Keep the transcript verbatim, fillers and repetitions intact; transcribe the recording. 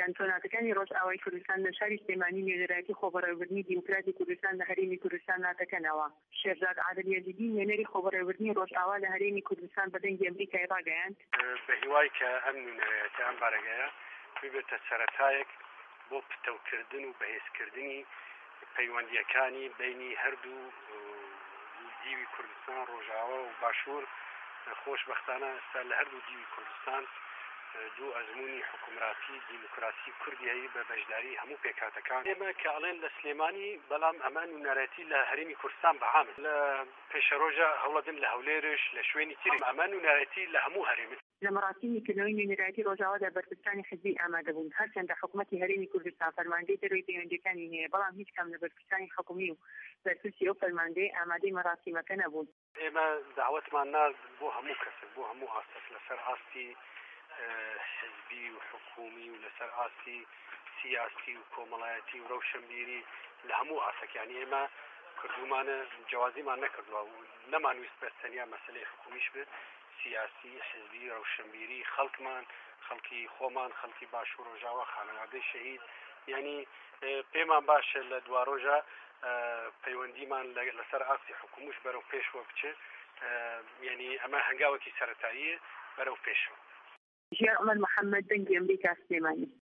یان تۆناتەکانی ڕۆژئاوای کوردستان لە شاری سلێمانی نوێنەرایەتی خۆبەڕێوەبردنی دیموکراتی کوردستان لە هەرێمی کوردستان ناتەکەنەوە. شێرزاد عادل یەزیدی نوێنەری خۆبەڕێوەبردنی ڕۆژئاوا لە هەرێمی کوردستان بەدەنگی ئەمریکای ڕاگەیاند بە هیوای کە ئەم نوێنەرایەتە ئەم بارەگایە ببێتە سەرەتایەک بۆ پتەوکردن و بەهێزکردنی پەیوەندیەکانی بینی هەردوو دیوی کوردستان ڕۆژئاوا و باشوور. خۆشبەختانە ئێستا لە هەردوو دیوی کوردستان دوو ئەزمموی حکومراتی دیموکراسی کوردی هەیە بە بەشداری هەموو پێکاتەکان. ئێمە کە ئەڵێن لە سلێمانی بەڵام ئەمان نوێنەرەتی لە هەرێمی کوردستان بەعامن لە پێشەڕۆژە هەوڵەدن لە هەولێرش لە شوێنی تری ئەمان نوێنەرەتی لە هەموو هەرێمی لە مەراسیمیکردنەوەی نوێنەرایەتی ڕۆژئاوادا بەرپرسانی حزبی ئامادەبوون. هەرچەندە حکوومەتی هەرێمی کوردستان فەرماندەی دەروی پەیوەندیەکانی هەیە بەڵام هیچ کام لە بەرپرسانی حکومی و بەرپرسی ئەو فەرماندەی ئامادەی مەراسیمەکە نەبوون. ئێمە داوەتمان نارد بۆ هەموو کەسێک بۆ هەموو ئاستەک لەسەر ئاستی حزبی و حکومی و لەسەر ئاستی سیاسی و کۆمەڵایەتی و ڕەوشەمبیری لە هەموو ئاسەکانی ئێمە کردومانە جیازیمان نەکردووە و نەمانویست بەس تەنیا مەسەلەی حکومیش بێت، سیاسی حزبی ڕەوشەمبیری خەڵکمان خەڵکی خۆمان خەڵکی باشوور ڕۆژئاوا خانەوادەی شەهید یعنی پێمان باشە لە دوا ڕۆژە پەیوەندیمان لەسەر ئاستی حکومیش بەرەو پێشوە بچێت. یعنی ئەمە هەنگاوێکی سەرەتاییە بەرەو پێشەوە. ژیار عومەر محەممەد دەنگی ئەمریکا سلێمانی.